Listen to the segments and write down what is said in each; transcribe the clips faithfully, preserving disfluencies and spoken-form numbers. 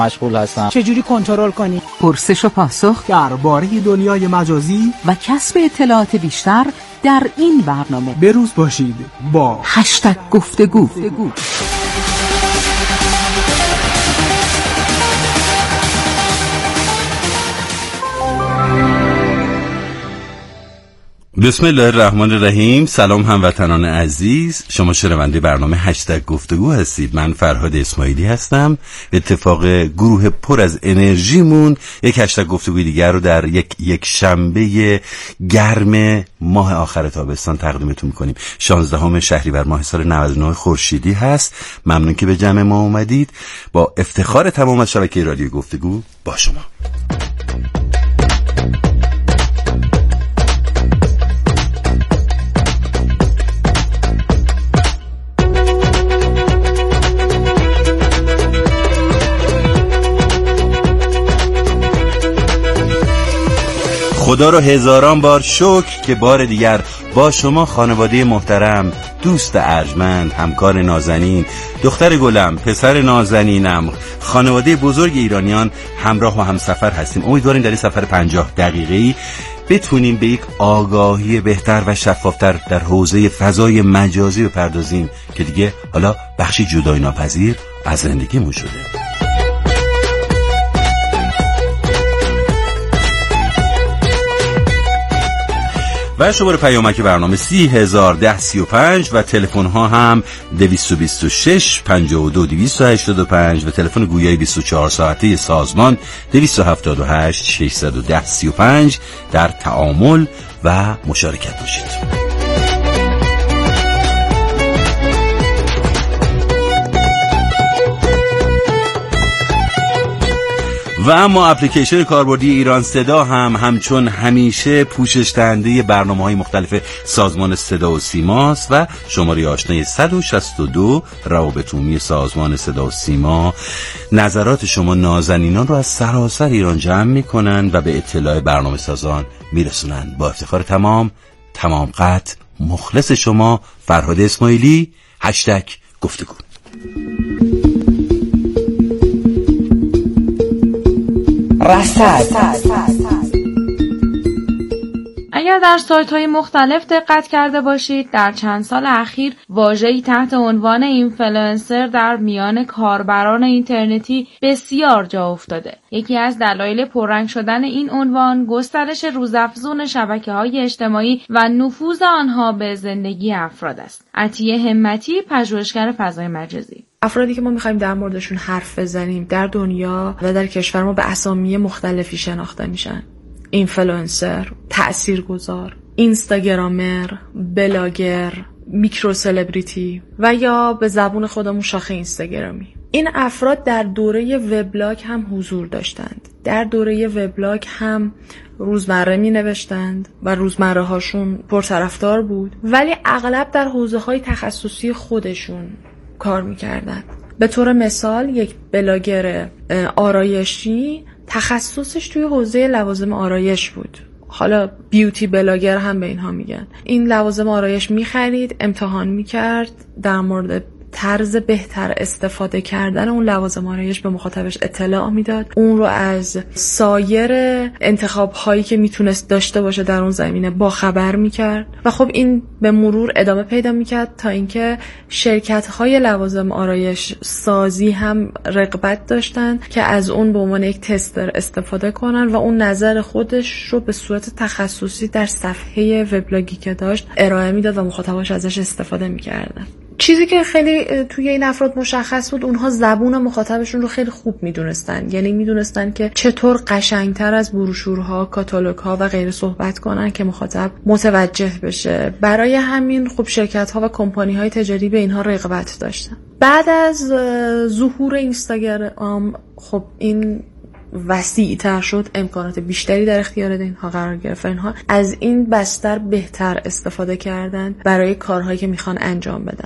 مشغول هستم. چجوری کنترل کنی؟ پرسش و پاسخ درباره دنیای مجازی و کسب اطلاعات بیشتر در این برنامه. بروز باشید با هشتگ گفتگو. بسم الله الرحمن الرحیم. سلام هموطنان عزیز، شما شنونده برنامه هشتگ گفتگو هستید. من فرهاد اسماعیلی هستم. اتفاق گروه پر از انرژیمون یک هشتگ گفتگوی دیگر رو در یک یک شنبه گرم ماه آخر تابستان تقدیمتون میکنیم. شانزدهم شهریور ماه سال نود و نه خورشیدی هست. ممنون که به جمع ما اومدید. با افتخار تمام از شبکه رادیو گفتگو با شما. خدا رو هزاران بار شکر که بار دیگر با شما خانواده محترم، دوست ارجمند، همکار نازنین، دختر گلم، پسر نازنینم، خانواده بزرگ ایرانیان همراه و همسفر هستیم. امیدواریم در این سفر پنجاه دقیقه‌ای بتونیم به یک آگاهی بهتر و شفافتر در حوزه فضای مجازی بپردازیم که دیگه حالا بخشی جدای ناپذیر از زندگیمون شده. و شماره پیامک برنامه سی هزار ده سی و پنج و تلفن ها هم دویست و بیست و شش پنجاه و دو دویست و هشتاد و پنج و تلفن گویای بیست و چهار ساعته سازمان دویست و هفتاد و هشت ششصد و ده سی و پنج. در تعامل و مشارکت باشید. و اما اپلیکیشن کاربردی ایران صدا هم همچون همیشه پوشش دهنده برنامه‌های مختلف سازمان صدا و سیماست و شماره آشنای صد و شصت و دو روابط عمومی سازمان صدا و سیما نظرات شما نازنینان رو از سراسر ایران جمع می‌کنن و به اطلاع برنامه سازان میرسونن. با افتخار تمام تمام قطع مخلص شما فرهاد اسماعیلی. هشتگ گفتگو. اگر در سایت‌های مختلف دقت کرده باشید، در چند سال اخیر واژه‌ای تحت عنوان اینفلوئنسر در میان کاربران اینترنتی بسیار جا افتاده. یکی از دلایل پررنگ شدن این عنوان گسترش روزافزون شبکه‌های اجتماعی و نفوذ آنها به زندگی افراد است. عطیه همتی، پژوهشگر فضای مجازی. افرادی که ما میخوایم در موردشون حرف بزنیم در دنیا و در کشور ما به اسامی مختلفی شناخته میشن. اینفلوئنسر، تاثیرگذار، اینستاگرامر، بلاگر، میکرو سلبریتی و یا به زبون خودمون شاخه اینستاگرامی. این افراد در دوره وبلاگ هم حضور داشتند. در دوره وبلاگ هم روزمره می نوشتند و روزمره هاشون پرطرفدار بود، ولی اغلب در حوزه های تخصصی خودشون کار میکردن. به طور مثال یک بلاگر آرایشی تخصصش توی حوزه لوازم آرایش بود. حالا بیوتی بلاگر هم به اینها میگن. این لوازم آرایش میخرید، امتحان میکرد، در مورد طرز بهتر استفاده کردن اون لوازم آرایش به مخاطبش اطلاع میداد. اون رو از سایر انتخاب هایی که میتونست داشته باشه در اون زمینه با خبر میکرد و خب این به مرور ادامه پیدا میکرد تا اینکه شرکت های لوازم آرایش سازی هم رغبت داشتن که از اون به عنوان یک تستر استفاده کنن و اون نظر خودش رو به صورت تخصصی در صفحه وبلاگی که داشت ارائه میداد و مخاطباش ازش استفاده میکردن. چیزی که خیلی توی این افراد مشخص بود، اونها زبون مخاطبشون رو خیلی خوب میدونستن. یعنی میدونستن که چطور قشنگتر از بروشورها، کاتالوگ‌ها و غیره صحبت کنن که مخاطب متوجه بشه. برای همین خب شرکت‌ها و کمپانی‌های تجاری به اینها رغبت داشتن. بعد از ظهور اینستاگرام خب این وسیع‌تر شد، امکانات بیشتری در اختیار اینها قرار گرفت. اینها از این بستر بهتر استفاده کردن برای کارهایی که میخوان انجام بدن.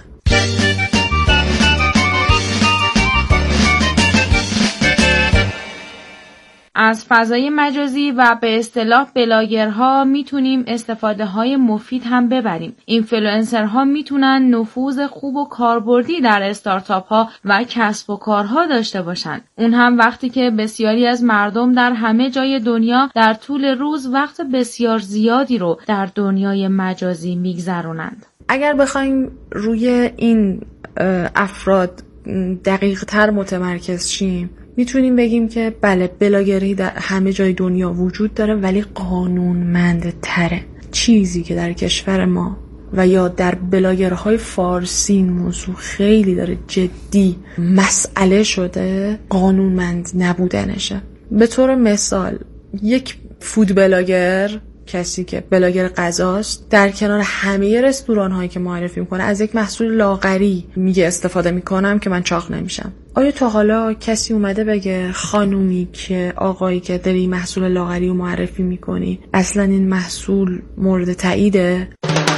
از فضای مجازی و به اصطلاح بلاگرها میتونیم استفاده های مفید هم ببریم. اینفلوئنسرها میتونن نفوذ خوب و کاربردی در استارتاپ ها و کسب و کارها داشته باشن. اون هم وقتی که بسیاری از مردم در همه جای دنیا در طول روز وقت بسیار زیادی رو در دنیای مجازی میگذرونند. اگر بخوایم روی این افراد دقیق تر متمرکز شیم، میتونیم بگیم که بله، بلاگری در همه جای دنیا وجود داره ولی قانونمند تره. چیزی که در کشور ما و یا در بلاگرهای فارسی این موضوع خیلی داره جدی مسئله شده، قانونمند نبودنشه. به طور مثال یک فود بلاگر، کسی که بلاگر غذاست، در کنار همه رستوران هایی که معرفی میکنه از یک محصول لاغری میگه استفاده میکنم که من چاق نمیشم. آیا تا حالا کسی اومده بگه خانومی که آقایی که داری محصول لاغری رو معرفی میکنی اصلا این محصول مورد تاییده؟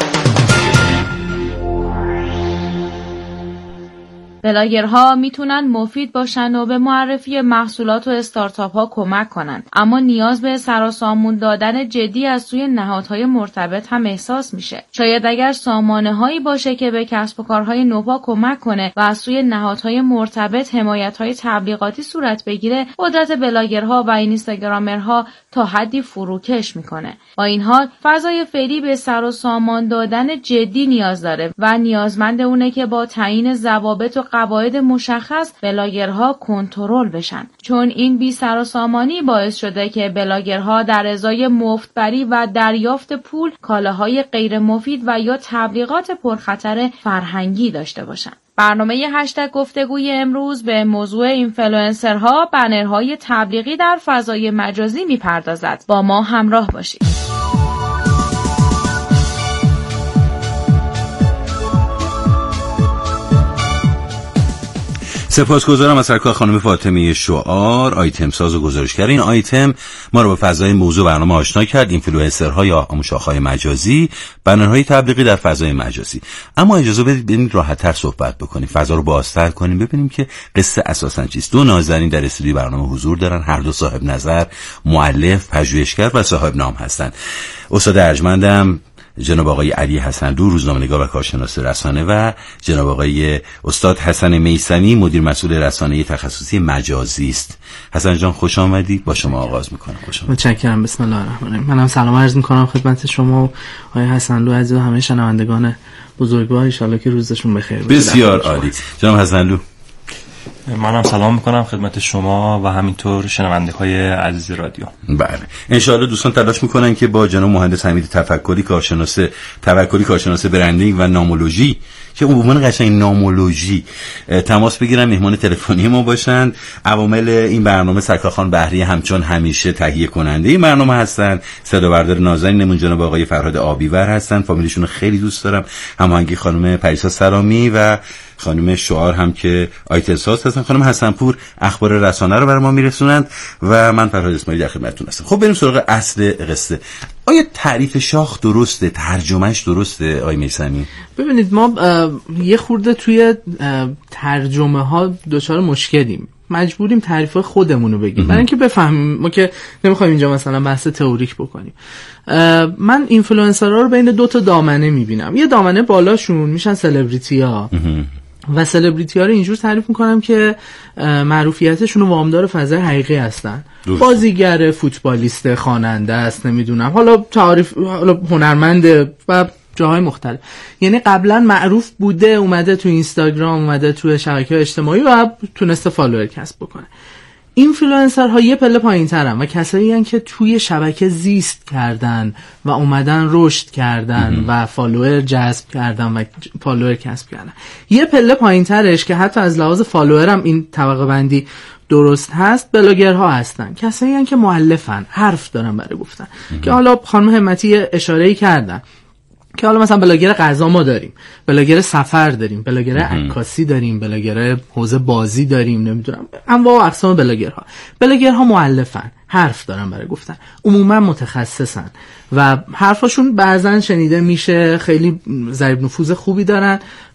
بلاگرها میتونن مفید باشن و به معرفی محصولات و استارتاپ ها کمک کنن، اما نیاز به سراسامون دادن جدی از سوی نهادهای مرتبط هم احساس میشه. شاید اگر سامانه هایی باشه که به کسب و کارهای نوپا کمک کنه و از سوی نهادهای مرتبط حمایت های تبلیغاتی صورت بگیره، قدرت بلاگرها و اینستاگرامرها تا حدی فروکش میکنه. با این حال فضای فعلی به سراسامان دادن جدی نیاز داره و نیازمند اونه که با تعیین ضوابط و قواعد مشخص بلاگرها کنترل بشن، چون این بی سر و سامانی باعث شده که بلاگرها در ازای مفتبری و دریافت پول کالاهای غیر مفید و یا تبلیغات پرخطر فرهنگی داشته باشن. برنامه هشتگ گفتگوی امروز به موضوع اینفلوئنسرها، بنرهای تبلیغی در فضای مجازی میپردازد. با ما همراه باشید. سپاسگزارم از سرکار خانم فاطمه شعار، آیتم ساز و گزارشگر این آیتم. ما رو به فضای موضوع برنامه آشنا کرد، اینفلوئنسرها یا مشاخهای مجازی، بنرهای تبلیغی در فضای مجازی. اما اجازه بدید ببینید راحت‌تر صحبت بکنیم، فضا رو بازتر کنیم، ببینیم که قصه اساساً چیست. دو نازنین در استودیوی برنامه حضور دارن، هر دو صاحب نظر، مؤلف، پژوهشگر و صاحب نام هستند. استاد ارجمندم جناب آقای علی حسنلو، روزنامه‌نگار و کارشناس رسانه، و جناب آقای استاد حسن میثمی، مدیر مسئول رسانه تخصصی مجازی است. حسن جان خوش آمدید، با شما آغاز می‌کنم. خوش آمدید. متشکرم. بسم الله الرحمن الرحیم. منم سلام عرض می‌کنم خدمت شما و آقای حسنلو عزیز و همه شنوندگان بزرگوار، ان شاءالله که روزشون بخیر باشه. بسیار عالی. جناب حسنلو، منم سلام میکنم خدمت شما و همینطور شنونده‌های عزیز رادیو. بله، انشاءالله دوستان تلاش میکنن که با جناب مهندس حمید تفکری، کارشناس توکلی، کارشناس برندینگ و نامولوژی، که عموما قشنگ نامولوژی، تماس بگیرن، مهمان تلفنی ما باشن. عوامل این برنامه سرکار خان بهری همچون همیشه تهیه کننده این برنامه هستن. صدا بردار نازنینمون جناب آقای فرهاد آبیور هستن، فامیلیشون رو خیلی دوست دارم. هماهنگی خانم پریسا سرامی و خانم شعار هم که آیتم ساز هستن. خانم حسنپور اخبار رسانه رو برای ما میرسونند و من فرهاد اسماعیلی در خدمتتون هستم. خب بریم سراغ اصل قصه. آیا تعریف شاخ درسته؟ ترجمهش درسته آقای میثمی؟ ببینید، ما یه خورده توی ترجمه ها دچار مشکلیم، مجبوریم تعریف خودمون رو بگیم برای اینکه بفهمیم. ما که نمیخوایم اینجا مثلا بحث تئوریک بکنیم. من اینفلوئنسرها رو بین دو تا دامنه میبینم. یه دامنه بالاشون میشن سلبریتی ها و سلبریتی ها رو اینجور تعریف میکنم که معروفیتشون رو وامدار فضای حقیقی هستن. بازیگر، فوتبالیست، خواننده است، نمیدونم، حالا تعریف، حالا هنرمنده و جاهای مختلف. یعنی قبلا معروف بوده، اومده تو اینستاگرام، اومده تو شبکه‌های اجتماعی و تونسته فالوور کسب بکنه. اینفلوئنسرها یه پله پایین‌ترن و کسایی هستن که توی شبکه زیست کردن و اومدن رشد کردن و فالوور جذب کردن و فالوور کسب کردن. یه پله پایین‌ترش که حتی از لحاظ فالوور هم این طبقه بندی درست هست، بلاگرها هستن. کسایی هستن که مؤلفن، حرف دارن برای گفتن، که حالا خانم همتی اشاره‌ای کردن که حالا مثلا بلاگر غذا ما داریم، بلاگر سفر داریم، بلاگر عکاسی داریم، بلاگر حوزه بازی داریم، نمیدونم انواع و اقسام بلاگرها. بلاگرها مؤلفن، حرف دارن برای گفتن، عموما متخصصن و حرفاشون بعضن شنیده میشه، خیلی ضریب نفوذ خوبی دارن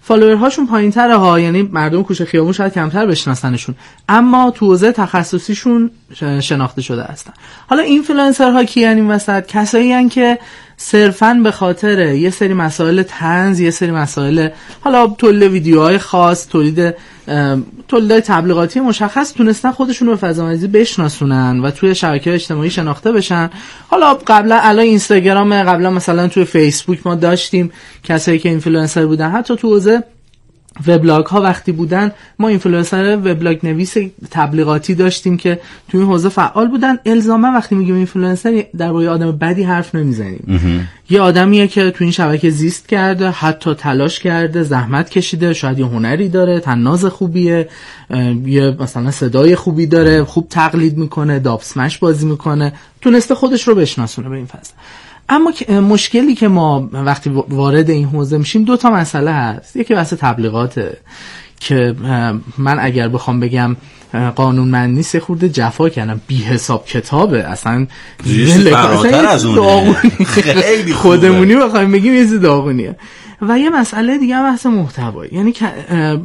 فالوورهاشون پایین‌تره ها، یعنی مردم کوچه خیابون شاید کمتر بشناسنشون، اما تو حوزه تخصصیشون شناخته شده هستن. حالا اینفلوئنسرها کیان این وسط؟ کسایی هستن که صرفاً به خاطر یه سری مسائل طنز، یه سری مسائل حالا تولید ویدیوهای خاص، تولید تولیدهای تبلیغاتی مشخص تونستن خودشون رو به فضا مجازی بشناسونن و توی شبکه‌های اجتماعی شناخته بشن. حالا قبلا الان اینستاگرام، قبلا مثلا توی فیسبوک ما داشتیم کسایی که اینفلوئنسر بودن، حتی تو حوزه وبلاگ ها وقتی بودن ما اینفلوئنسر وبلاگ نویس تبلیغاتی داشتیم که توی این حوزه فعال بودن. الزاما وقتی میگیم اینفلوئنسر درباره آدم بدی حرف نمیزنیم. یه آدمیه که توی این شبکه زیست کرده، حتی تلاش کرده، زحمت کشیده، شاید یه هنری داره، طناز خوبیه، یه مثلا صدای خوبی داره، خوب تقلید میکنه، داب اسمش بازی میکنه، تونسته خودش رو بشناسونه به این فضا. اما مشکلی که ما وقتی وارد این حوزه میشیم دو تا مسئله هست. یکی واسه تبلیغاته که من اگر بخوام بگم قانونمند نیست خورده جفا کردم، بی حساب کتابه، اصلا فراتر از اونه، خیلی خودمونی بخوایم بگیم یه چیز داغونیه. و یه مسئله دیگه هم بحث محتوایی، یعنی که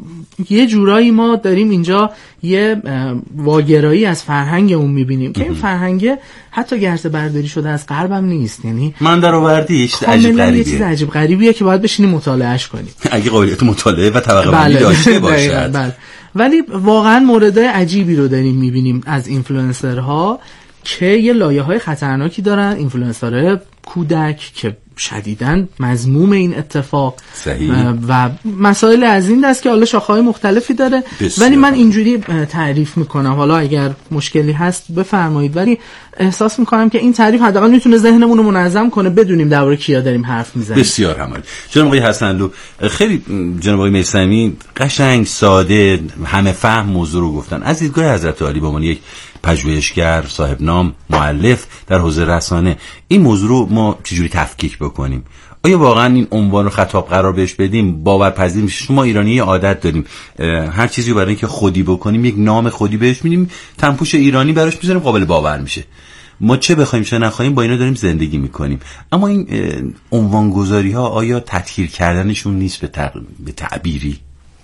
یه جورایی ما داریم اینجا یه واگرایی از فرهنگمون میبینیم که این فرهنگ حتی گرز برداری شده از غربم نیست، یعنی من در آوردی یه چیز عجیب غریبیه، یه چیز عجیب غریبیه که باید بشینیم مطالعهش کنیم اگه قابلیت مطالعه و طبقه بندی داشته باشد. بله. ولی واقعا موردهای عجیبی رو داریم میبینیم از اینفلوئنسرها که یه لایه‌های خطرناکی دارن. اینفلوئنسرهای کودک که شدیداً مذموم این اتفاق صحیح. و مسائل از این دست که حالا شاخه‌های مختلفی داره بسیار. ولی من اینجوری تعریف میکنم، حالا اگر مشکلی هست بفرمایید، ولی احساس میکنم که این تعریف حداقل میتونه ذهنمون رو منظم کنه، بدونیم درباره کیا داریم حرف میزنیم. بسیار عالی. جناب آقای حسنلو، خیلی جناب آقای میثمی قشنگ ساده همه فهم موضوع رو گفتن. از دیدگاه حضرت عالی به عنوان یک پژوهشگر، صاحب نام، مؤلف در حوزه رسانه، این موضوع رو ما چجوری تفکیک بکنیم؟ آیا واقعا این عنوان رو خطاب قرار بهش بدیم باورپذیر میشه؟ شما ایرانی یه عادت داریم هر چیزی رو برای اینکه خودی بکنیم یک نام خودی بهش میدیم، تنپوش ایرانی براش میذاریم، قابل باور میشه. ما چه بخوایم چه نخوایم با اینا داریم زندگی میکنیم. اما این عنوان گذاری ها آیا تطهیر کردنشون نیست به, تق... به تعبیری؟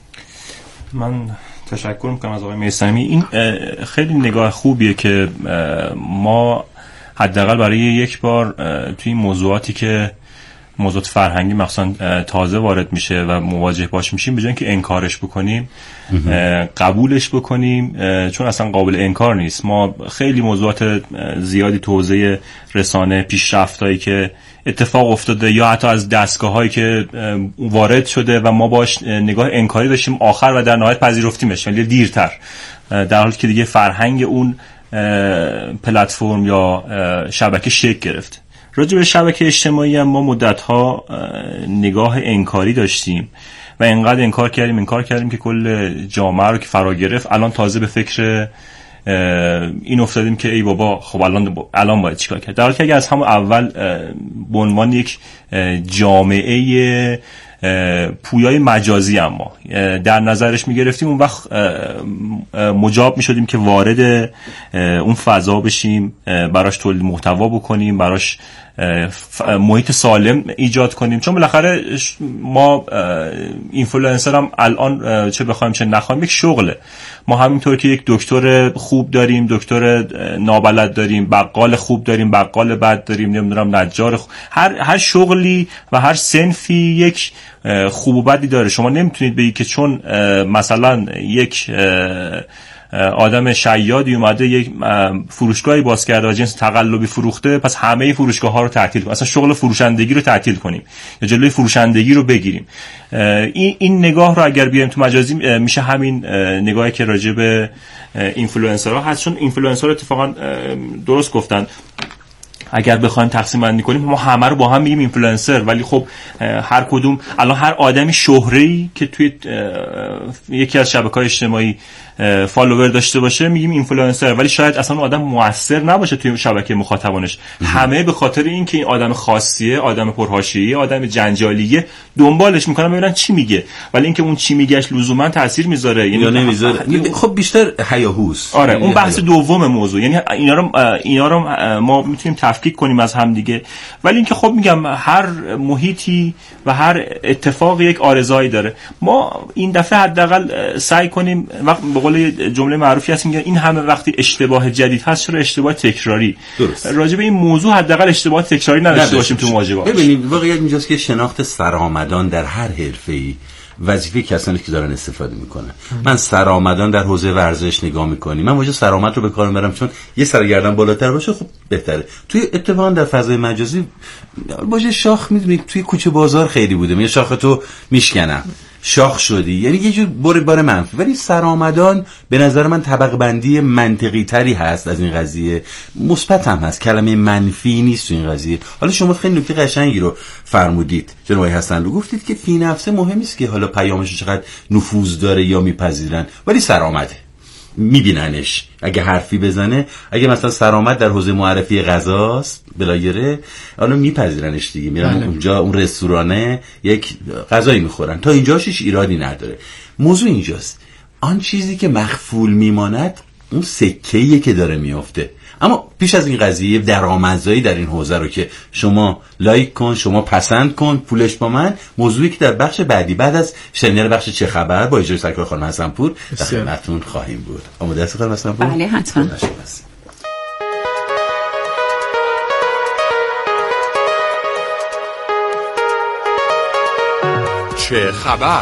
من تشکر میکنم از آقای میثمی. این خیلی نگاه خوبیه که ما حداقل برای یک بار توی این موضوعاتی که موضوعات فرهنگی مخصوصا تازه وارد میشه و مواجه باش میشیم، به جای اینکه انکارش بکنیم قبولش بکنیم، چون اصلا قابل انکار نیست. ما خیلی موضوعات زیادی تو حوزه رسانه، پیشرفتایی که اتفاق افتاده یا حتی از دستگاه‌هایی که وارد شده و ما باش نگاه انکاری داشتیم آخر و در نهایت پذیرفتیمش، ولی دیرتر، در حالی که دیگه فرهنگ اون پلتفرم یا شبکه شکل گرفت. راجع به شبکه اجتماعی هم ما مدت‌ها نگاه انکاری داشتیم و انقدر انکار کردیم انکار کردیم که کل جامعه رو که فرا گرفت. الان تازه به فکر این افتادیم که ای بابا خب الان الان باید چیکار کرد، در حالی که اگه از همون اول به عنوان یک جامعه پویای مجازی اما در نظرش میگرفتیم، اون وقت مجاب میشدیم که وارد اون فضا بشیم، براش تولید محتوا بکنیم، براش محیط سالم ایجاد کنیم. چون بالاخره ما اینفلوئنسر هم الان چه بخوایم چه نخوایم یک شغله. ما همینطور که یک دکتر خوب داریم، دکتر نابلد داریم، بقال خوب داریم، بقال بد داریم، نمیدونم نجار خوب. هر هر شغلی و هر صنفی یک خوب و بدی داره. شما نمیتونید بگید که چون مثلا یک آدم شیادی اومده یک فروشگاهی باز کرده و جنس تقلبی فروخته پس همه فروشگاه‌ها رو تعطیل کنیم، مثلا شغل فروشندگی رو تعطیل کنیم یا جلوی فروشندگی رو بگیریم. این این نگاه رو اگر بیایم تو مجازی میشه همین نگاهی که راجع به اینفلوئنسرها هست. چون اینفلوئنسرها اتفاقا درست گفتن، اگر بخوایم تقسیم بندی کنیم ما همه رو با هم میگیم اینفلوئنسر، ولی خب هر کدوم الان هر آدمی شهره‌ای که توی یکی از شبکه‌های اجتماعی فالوور داشته باشه میگیم اینفلوئنسر، ولی شاید اصلا اون آدم موثر نباشه توی شبکه مخاطبانش. همه به خاطر اینکه این آدم خاصیه، آدم پرحاشیه‌ای، آدم جنجالیه دنبالش میکنن ببینن چی میگه، ولی اینکه اون چی میگهش لزوما تاثیر میذاره یا نمیذاره. خب بیشتر هیاهوست. آره اون بحث دوم موضوع، یعنی اینا رو اینا رو ما میتونیم تفکیک کنیم از هم دیگه، ولی اینکه خب میگم هر محیطی و هر اتفاق یک آرزایی داره. ما این دفعه حداقل سعی کنیم وقت به قول جمله معروفی هست میگه این همه وقتی اشتباه جدید هست چرا اشتباه تکراری. راجع به این موضوع حداقل اشتباه تکراری نداشته باشیم تو مواجهه. ببینید واقعیت اینجاست که شناخت سرآمدان در هر حرفه‌ای وظیفه کسانی که دارن استفاده میکنن. من سرآمدان در حوزه ورزش نگاه میکنیم، من واژه سرآمد رو به کار میبرم چون یه سرگردن بالاتر باشه خب بهتره. توی اتفاقا در فضای مجازی واژه شاخ میدونید توی کوچه بازار خیلی بوده، یه شاخ تو میشکنم شاخ شدی، یعنی یه جور بار بار منفی. ولی سرآمدان به نظر من طبقه بندی منطقی تری هست از این قضیه، مثبت هم هست، کلمه منفی نیست تو این قضیه. حالا شما خیلی نکته قشنگی رو فرمودید جناب آقای حسن، رو گفتید که فی نفسه مهم نیست که حالا پیامش چقدر نفوذ داره یا میپذیرن، ولی سرآمده میبیننش. اگه حرفی بزنه، اگه مثلا سرآمد در حوزه معرفی غذاست بلاگره، حالا میپذیرنش دیگه، میرن بله. اونجا اون رستورانه یک غذایی میخورن، تا اینجاشش ایرادی نداره. موضوع اینجاست آن چیزی که مخفول میماند اون سکه‌ایه که داره میافته. اما پیش از این قضیه درآمدزایی در این حوزه رو که شما لایک کن، شما پسند کن، پولش با من، موضوعی که در بخش بعدی بعد از شنیدن بخش چه خبر با اجازه سرکار خانم حسن‌پور در خدمتتون خواهیم بود. آماده هستید خانم حسن‌پور؟ بله حتما. چه خبر؟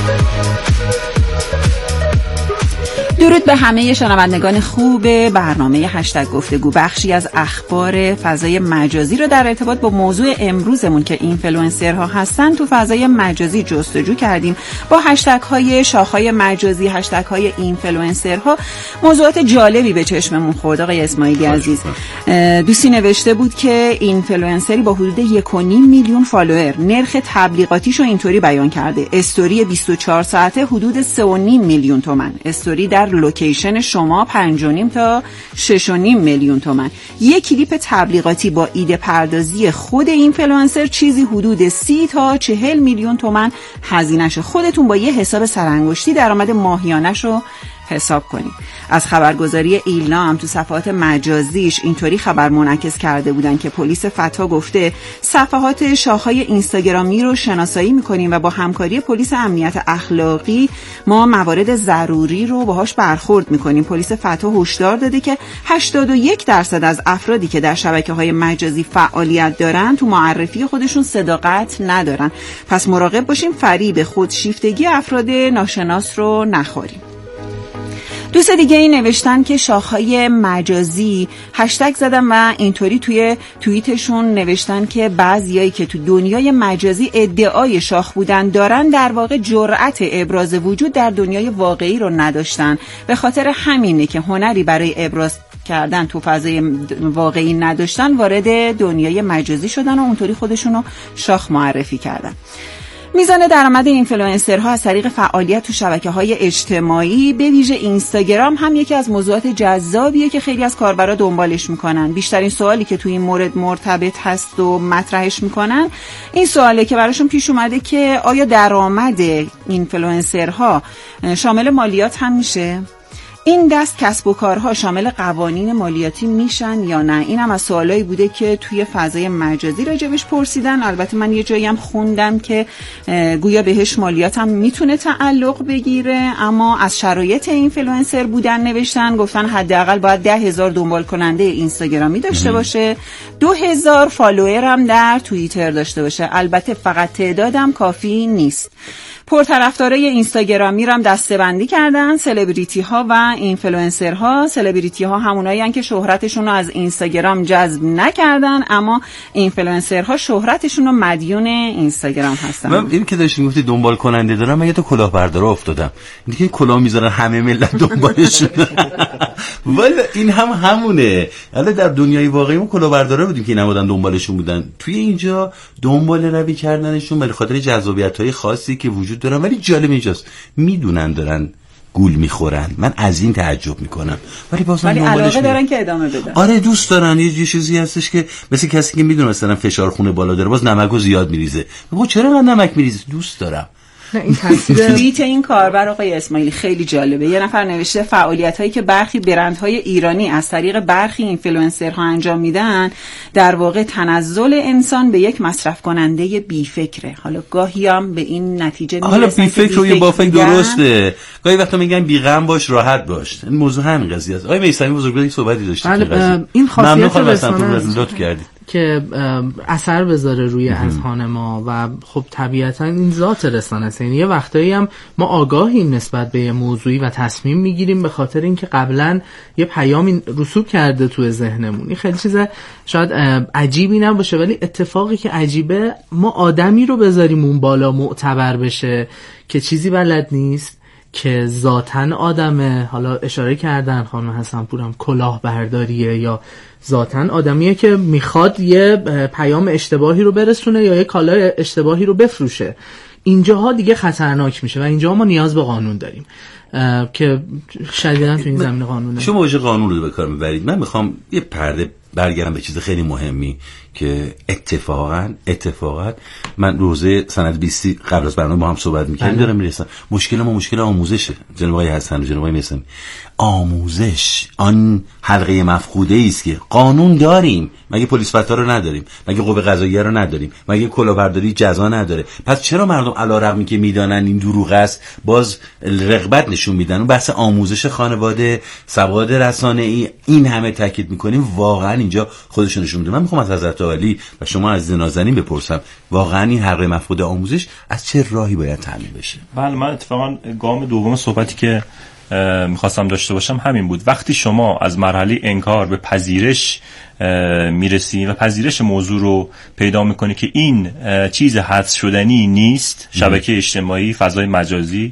درود به همه شنوندگان خوب برنامه هشتگ گفتگو. بخشی از اخبار فضای مجازی رو در ارتباط با موضوع امروزمون که اینفلوئنسرها هستن تو فضای مجازی جستجو کردیم با هشتگ های شاخهای مجازی، هشتگ های اینفلوئنسرها. موضوعات جالبی به چشممون خورد. آقای اسماعیلی عزیز، دوستی نوشته بود که اینفلوئنسری با حدود یک و نیم میلیون فالوور نرخ تبلیغاتیشو اینطوری بیان کرده: استوری بیست و چهار ساعته حدود سه و نیم میلیون تومان، استوری در لوکیشن شما پنج و نیم تا شش و نیم میلیون تومان. یک کلیپ تبلیغاتی با ایده پردازی خود اینفلوئنسر چیزی حدود سی تا چهل میلیون تومان هزینه‌شه. خودتون با یه حساب سرانگشتی درآمد ماهیانه‌شو حساب کنید. از خبرگزاری ایلنا هم تو صفحات مجازیش اینطوری خبر منعکس کرده بودن که پلیس فتا گفته صفحات شاخهای اینستاگرامی رو شناسایی میکنیم و با همکاری پلیس امنیت اخلاقی ما موارد ضروری رو باهاش برخورد میکنیم. پلیس فتا هشدار داده که هشتاد و یک درصد از افرادی که در شبکه‌های مجازی فعالیت دارن تو معرفی خودشون صداقت ندارن، پس مراقب باشیم فریب خودشیفتگی افراد ناشناس رو نخوریم. دوست دیگه ای نوشتن که شاخهای مجازی هشتگ زدن و اینطوری توی توییتشون نوشتن که بعضیایی که تو دنیای مجازی ادعای شاخ بودن دارن در واقع جرأت ابراز وجود در دنیای واقعی رو نداشتن. به خاطر همینه که هنری برای ابراز کردن تو فضای واقعی نداشتن، وارد دنیای مجازی شدن و اونطوری خودشونو شاخ معرفی کردن. میزان درآمد اینفلوئنسرها از طریق فعالیت تو شبکه‌های اجتماعی به ویژه اینستاگرام هم یکی از موضوعات جذابیه که خیلی از کاربرا دنبالش میکنن. بیشترین سوالی که تو این مورد مرتبط هست و مطرحش میکنن این سواله که براشون پیش اومده که آیا درآمد اینفلوئنسرها شامل مالیات هم میشه؟ این دست کسب و کارها شامل قوانین مالیاتی میشن یا نه؟ این هم از سوالایی بوده که توی فضای مجازی راجبش پرسیدن. البته من یه جایی هم خوندم که گویا بهش مالیات هم میتونه تعلق بگیره، اما از شرایط اینفلوئنسر بودن نوشتن، گفتن حداقل باید ده هزار دنبال کننده اینستاگرامی داشته باشه، دو هزار فالوور هم در توییتر داشته باشه. البته فقط تعدادم کافی نیست. پرطرفدارای اینستاگرامی رو هم دسته‌بندی کردن، سلبریتی ها و اینفلوئنسر ها. سلبریتی ها همونایی هستن که شهرتشون رو از اینستاگرام جذب نکردن، اما اینفلوئنسر ها شهرتشون رو مدیون اینستاگرام هستن. من این که داشتیم گفتی دنبال کننده دارم، من یه تا کلاهبردارا افتادم. این که کلاه میذارن همه ملت دنبالشون. ولی این هم همونه. حالا در دنیای واقعی ما کلاهبردارا بودیم که نمادن دنبالشون بودن. توی اینجا دنبال روی کردنشون به خاطر جذابیت‌های خاصی که وجود دارن. ولی جالب اینجاست میدونن دارن گول میخورن. من از این تعجب میکنم، ولی باز ولی علاقه دارن که ادامه بدن. آره دوست دارن. یه چیزی هستش که مثل کسی که میدونه مثلا فشار خون بالا داره، باز نمکو زیاد میریزه. بگو چرا من نمک میریزه؟ دوست دارم. نه این تصویر توییت این کاربر آقای اسماعیلی خیلی جالبه. یه نفر نوشته فعالیت‌هایی که برخی برندهای ایرانی از طریق برخی اینفلوئنسرها انجام میدن در واقع تنزل انسان به یک مصرف کننده بی‌فکره. حالا گاهی هم به این نتیجه میرسن. حالا بی‌فکر و یه با فکر درسته. گاهی وقتا میگن بی‌غم باش، راحت باش. این موضوع همین قضیه است. آقای میثمی بزرگوار یک صحبتی داشتید که قضیه این خاصیت رسانه لطف کردید که اثر بذاره روی اذهان ما و خب طبیعتا این ذات رسانه است. یعنی یه وقتایی هم ما آگاهیم نسبت به یه موضوعی و تصمیم میگیریم به خاطر اینکه قبلا یه پیامی رسوب کرده تو ذهنمون. این خیلی چیز شاید عجیبی نباشه، ولی اتفاقی که عجیبه ما آدمی رو بذاریم اون بالا معتبر بشه که چیزی بلد نیست، که ذاتن آدمه. حالا اشاره کردن خانم حسنپورم کلاهبرداریه، یا ذاتن آدمیه که میخواد یه پیام اشتباهی رو برسونه یا یه کالای اشتباهی رو بفروشه. اینجاها دیگه خطرناک میشه و اینجاها ما نیاز به قانون داریم که شدیداً تو این زمینه قانونه. شما واژه قانون رو به کار میبرید. من میخوام یه پرده برگردم به چیز خیلی مهمی که اتفاقا اتفاقا من روزه سند بیست قبل از برنامه با هم صحبت می‌کردیم دارم میرسم. مشکل ما مشکل آموزشه جناب آقای حسن و جناب آقای میثمی. آموزش آن حلقه مفقوده است که قانون داریم، مگه پلیس فتا رو نداریم، مگه قوه قضاییه رو نداریم، مگه کلاهبرداری جزا نداره؟ پس چرا مردم علیرغمی که میدانن این دروغ است باز رغبت نشون میدن؟ اون بحث آموزش خانواده، سواد رسانه‌ای، این همه تاکید میکنیم، واقعا اینجا خودشون نشون میده. من میخوام از حضرت عالی و شما عزیز نازنین بپرسم، واقعا این حلقه مفقود آموزش از چه راهی باید تامین بشه؟ بله، من اتفاقا گام دوم صحبتی که میخواستم داشته باشم همین بود. وقتی شما از مرحله انکار به پذیرش میرسی و پذیرش موضوع رو پیدا میکنی که این چیز حدس شدنی نیست، شبکه اجتماعی، فضای مجازی،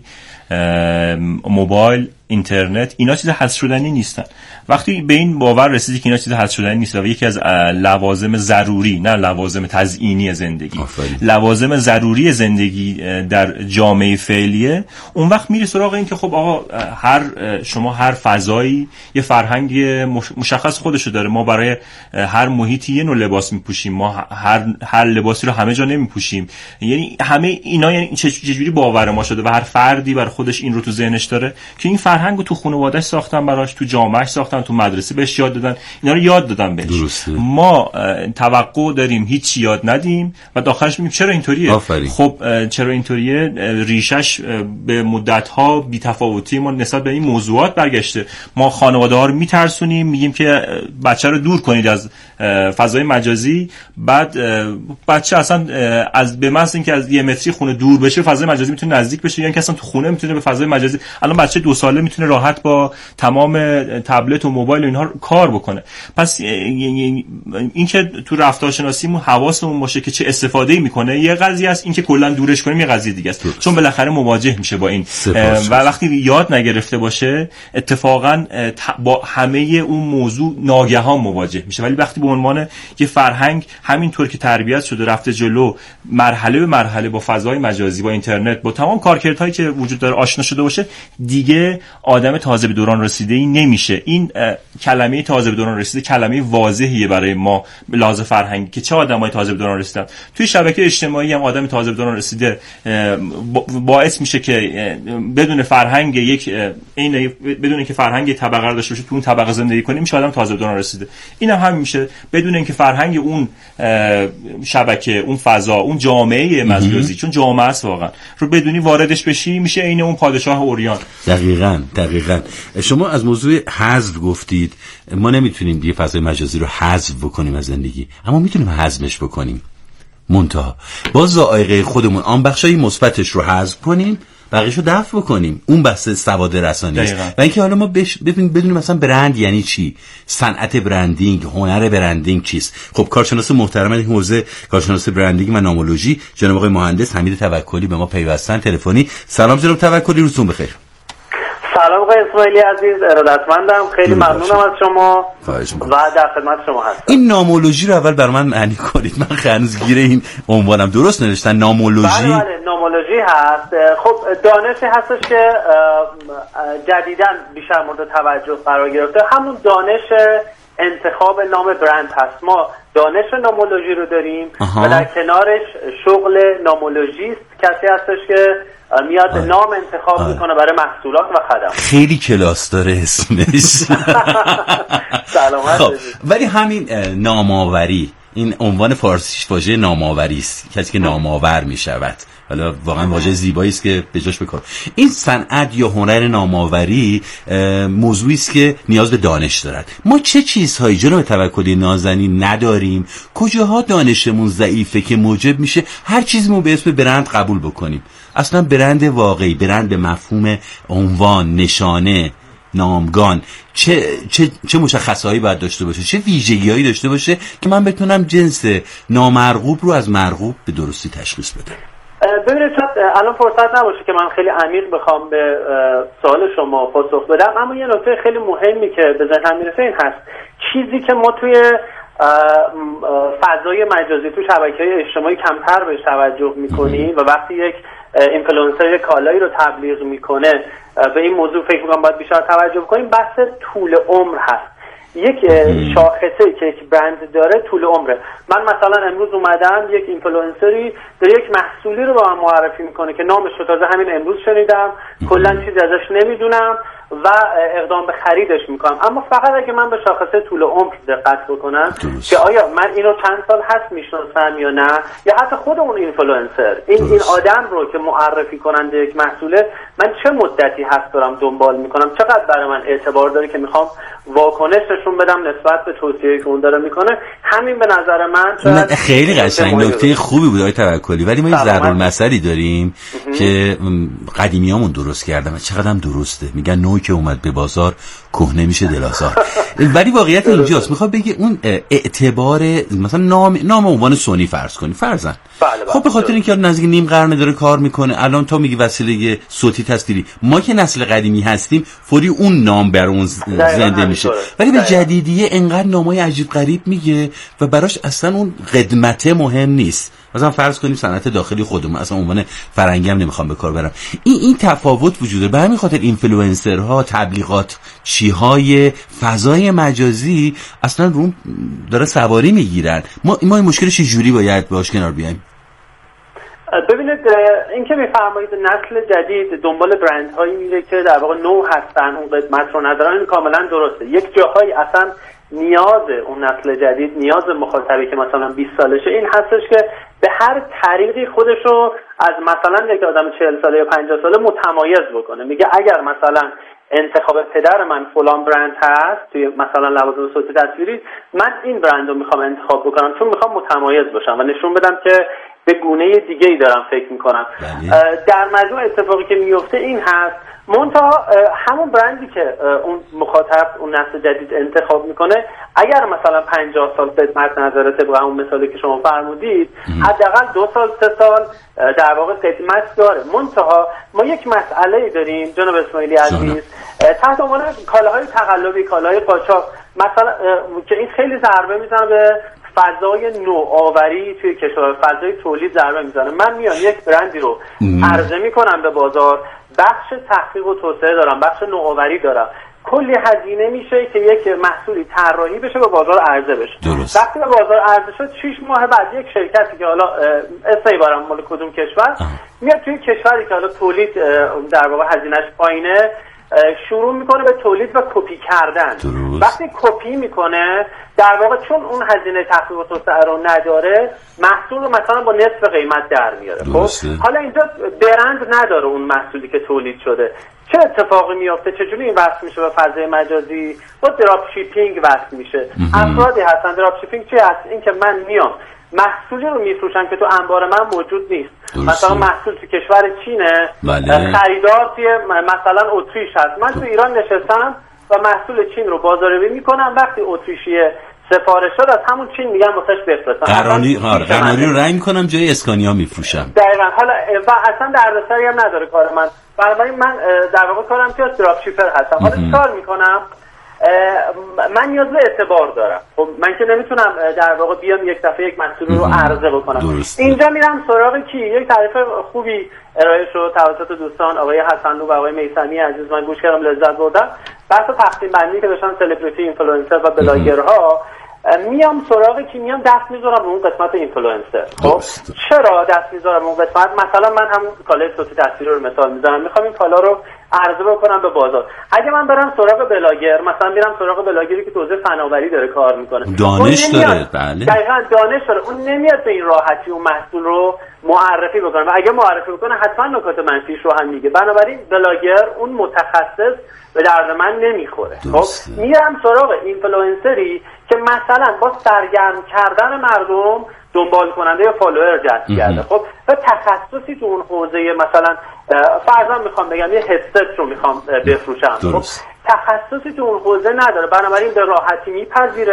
موبایل، اینترنت، اینا چیز حدس شدنی نیستن. وقتی به این باور رسیدی که اینا چیز حدس شدنی نیست و یکی از لوازم ضروری، نه لوازم تزیینی زندگی، آفرین. لوازم ضروری زندگی در جامعه فعلیه، اون وقت میری سراغ این که خب آقا هر شما هر فضایی یه فرهنگ مشخص خودشو داره. ما برای هر محیطی یه نوع لباس میپوشیم، ما هر هر لباسی رو همه جا نمیپوشیم. یعنی همه اینا یعنی چجوری باور ما شده و هر فردی بر خودش این رو تو ذهنش داره که این فرهنگو تو خانواده‌اش ساختن براش، تو جامعه‌اش ساختن، تو مدرسه بهش یاد دادن، اینا رو یاد دادن بهش. درسته. ما توقع داریم هیچ یاد ندیم و داخلش میگیم چرا اینطوریه؟ آفرین. خب چرا اینطوریه؟ ریشش به مدت‌ها بی‌تفاوتی ما نسبت به این موضوعات برگشته. ما خانواده‌ها رو میترسونیم، میگیم که بچه رو دور کنید از فضای مجازی، بعد بچه اصلا از به محض اینکه از یه متری خونه دور بشه فضای مجازی میتونه نزدیک بشه، یعنی که اصلا تو خونه میتونه به فضای مجازی. الان بچه دو ساله میتونه راحت با تمام تبلت و موبایل و اینها کار بکنه. پس این که تو رفتارشناسیمون حواسمون باشه که چه استفاده‌ای میکنه یه قضیه است، این که کلا دورش کنیم یه قضیه دیگه است، چون بالاخره مواجه میشه با این و وقتی یاد نگرفته باشه اتفاقا با همه اون موضوع ناگهان مواجه میشه. ولی وقتی به عنوان یه فرهنگ همینطور که تربیت شده رفته جلو، مرحله به مرحله با فضای مجازی، با اینترنت، با تمام کارکردهایی که وجود داره آشنا شده باشه، دیگه آدم تازه به دوران رسیده‌ای نمیشه. این کلمه تازه به دوران رسیده کلمه واضحیه برای ما لازم فرهنگی که چه آدمای تازه به دوران رسیدن. توی شبکه اجتماعی هم آدم تازه به دوران رسیده باعث میشه که بدون فرهنگ یک این بدون اینکه فرهنگ طبقه داشته باشه تو اون طبقه زندگی کنه میشه آدم تازه به دوران رسیده. اینم هم همین میشه بدون اینکه فرهنگ اون شبکه، اون فضا، اون جامعه مجازی، چون جامعه است واقعا، رو بدونی واردش بشی میشه عین اون پادشاه اوریان. دقیقاً دقیقاً. شما از موضوع حذف گفتید. ما نمیتونیم یه فضای مجازی رو حذف بکنیم از زندگی، اما میتونیم هضمش بکنیم. منتها با ذائقه خودمون آن بخشای مثبتش رو حذف کنیم، بقیه‌شو دفع بکنیم. اون بحث سواد رسانه‌ای است. و اینکه حالا ما بش... ببینیم بدونیم مثلا برند یعنی چی، صنعت برندینگ، هنر برندینگ چیست. خب کارشناس محترم این حوزه، کارشناس برندینگ و نامولوژی، جناب آقای مهندس حمید توکلی به ما پیوستن تلفنی. سلام جناب توکلی، روزتون بخیر. سلام آقای اسماعیلی عزیز، ارادتمندم، خیلی ممنونم از شما و در خدمت شما هستم. این نامولوژی رو اول برای من معنی کنید، من هنوز گیر این عنوانم. درست نوشتن نامولوژی؟ بله بله نامولوژی هست. خب دانشی هستش که جدیداً بیشتر مورد توجه قرار گرفته، همون دانش انتخاب نام برند هست. ما دانش نامولوژی رو داریم آها. و در کنارش شغل نامولوژیست کسی هستش که میاد آه. نام انتخاب آه. میکنه برای محصولات و خدمات. خیلی کلاس داره اسمش. سلامت. خب ولی همین نامآوری، این عنوان فارسیش واژه نامآوری است، کسی که نامآور میشود. حالا واقعا واژه زیبایی است که به جاش بکن. این صنعت یا هنر نامآوری موضوعی است که نیاز به دانش دارد. ما چه چیزهایی جناب توکلی نازنین نداریم؟ کجاها دانشمون ضعیفه که موجب میشه هر چیزمون به اسم برند قبول بکنیم؟ اصلا برند واقعی، برند به مفهوم عنوان، نشانه، نامگان چه چه چه مشخصایی باید داشته باشه، چه ویژگی‌هایی داشته باشه که من بتونم جنس نامرغوب رو از مرغوب به درستی تشخیص بدم؟ ببینید شاید الان فرصت نباشه که من خیلی عمیق بخوام به سوال شما پاسخ بدم، اما یه نکته خیلی مهمی که به ذهنم میرسه این هست: چیزی که ما توی فضای مجازی، تو شبکه‌های اجتماعی کمتر بهش توجه میکنیم و وقتی یک اینفلوئنسر کالایی رو تبلیغ میکنه به این موضوع فکر میکنم باید بیشتر توجه کنیم، بحث طول عمر هست. یک شاخصه که یک برند داره طول عمره. من مثلا امروز اومدم یک اینفلوئنسری داره یک محصولی رو با من معرفی میکنه که نامش رو تازه همین امروز شنیدم، کلا چیزی ازش نمیدونم و اقدام به خریدش میکنم، اما فقط اگه من به شاخصه طول عمر دقت بکنم درست. که آیا من اینو چند سال هست میشناسم یا نه، یا حتی خود اون اینفلوئنسر این درست. این آدم رو که معرفی کننده یک محصوله من چه مدتی هست دارم دنبال میکنم، چقدر برای من اعتبار داره که میخوام واکنش نشون بدم نسبت به توصیه‌ای که اون داره میکنه. همین به نظر من خیلی قشنگ نکته خوبی بود آقای توکلی. ولی ما یه ضرب المثلی داریم که قدیمیامون درست کردن، چقدر هم درسته، میگن نو که اومد به بازار کهنه میشه دلازار. ولی واقعیت اینجاست، میخواد بگه اون اعتبار مثلا نام نام عنوان سونی فرض کنی فرضاً بله بله. خب به خاطر اینکه نزدیک نیم قرن داره کار میکنه، الان تا میگی وسیله صوتی تصویری، ما که نسل قدیمی هستیم فوری اون نام بر اون زنده میشه. ولی به جدیدیه انقدر نامای عجیب غریب میگه و براش اصلا اون قدمت مهم نیست. مثلا فرض کنیم صنعت داخلی خودمون، اصلا عنوان فرنگی هم نمیخوام به کار برم، این این تفاوت وجود داره. به همین خاطر اینفلوئنسرها، تبلیغات چیهای فضای مجازی اصلا رو داره سواری میگیرن. ما ما این مشکل چه جوری باید باهاش کنار بیایم؟ ببینید این که میفرمایید نسل جدید دنبال برندهایی میره که در واقع نو هستن، اون قدمت رو ندارن، این کاملا درسته. یک جاهایی اصلا نیاز اون نسل جدید، نیاز مخاطبی که مثلا بیست سالشه این هستش که به هر طریقی خودش رو از مثلا یک آدم چهل ساله یا پنجاه ساله متمایز بکنه. میگه اگر مثلا انتخاب پدر من فلان برند هست توی مثلا لوازم صوتی تصویری، من این برند رو میخوام انتخاب بکنم چون میخوام متمایز باشم و نشون بدم که به گونه دیگه ای دارم فکر میکنم. در مجموع اتفاقی که میفته این هست، منتها همون برندی که اون مخاطب، اون نسل جدید انتخاب میکنه، اگر مثلا پنجاه سال خدمت نداره طبق اون مثالی که شما فرمودید، حداقل دو سال سه سال در واقع خدمت داره. منتها ما یک مسئله داریم جناب اسماعیلی عزیز تحت عنوان کالاهای تقلبی، کالاهای قاچاق، مثلا که این خیلی ضربه میزنه به فضای نوآوری توی کشور، فضای تولید ضربه میزنه. من میام یک برندی رو عرضه میکنم به بازار، بخش تحقیق و توسعه دارم، بخش نوآوری دارم، کلی هزینه میشه که یک محصولی طراحی بشه به بازار عرضه بشه. درست. وقتی به بازار عرضه شد شش ماه بعد یک شرکتی که حالا اسمی برام مال کدوم کشور آه. میاد توی کشوری که حالا تولید در واقع هزینه‌اش پایینه شروع میکنه به تولید و کپی کردن. درست. وقتی کپی میکنه در واقع چون اون هزینه تحقیق و توسعه رو نداره، محصول رو مثلا با نصف قیمت در میاره. خب حالا اینجا برند نداره اون محصولی که تولید شده. چه اتفاقی میافته؟ چجوری این وصل میشه به فضای مجازی؟ با دراپ شیپینگ وصل میشه. افرادی هستن، دراپ شیپینگ چی هست؟ این که من میام محصولی رو میفروشم که تو انبار من موجود نیست. درسته. مثلا محصول تو کشور چینه، بله. خریدار توی مثلا اتریش هست، من تو ایران نشستم و محصول چین رو بازاریابی میکنم، وقتی اتریشیه سفارش شد از همون چین میگن واسش بفرستم، قرانی قرانی رو رنگ میکنم جای اسکانیا میفروشم. دقیقاً. حالا و اصلا دردسری هم نداره کار من بنابراین من در واقع کارم که دراپ شیپر هستم. حالا چیکار میکنم؟ من نیاز به اعتبار دارم. خب من که نمیتونم در واقع بیام یک دفعه یک محصول رو عرضه بکنم. درسته. اینجا میرم سراغ کی؟ یک تعریف خوبی ارائه شد توسط دوستان آقای حسنلو و آقای میثمی عزیز، من گوش کردم لذت بردم. بحث تقسیم بندی که داشتن سلبریتی، اینفلوئنسر و بلاگرها، میام سراغ کی؟ میام دست میذارم رو اون قسمت اینفلوئنسر. خب چرا دست میذارم اون قسمت؟ مثلا من همون کالای صوتی تصویری رو مثال میزنم، میخوام این کالا رو عرضه بکنم به بازار. اگه من برم سراغ بلاگر، مثلا میرم سراغ بلاگری که تو حوزه فناوری داره کار میکنه، دانش داره، بله دقیقاً دانش داره، اون نمیاد به این راحتی اون محصول رو معرفی بکنه و اگه معرفی بکنه حتما نکات منفیش رو هم میگه. بنابراین بلاگر اون متخصص به درد من نمیخوره. خب میرم سراغ اینفلوئنسری که مثلا با سرگرم کردن مردم دنبال کننده یا فالوور جذب کرده. خب و تخصصی تو اون حوزه، مثلا فرضاً میخوام بگم یه هدست رو میخوام بفروشم، خب تخصصی تو اون حوزه نداره، بنابراین به راحتی میپذیره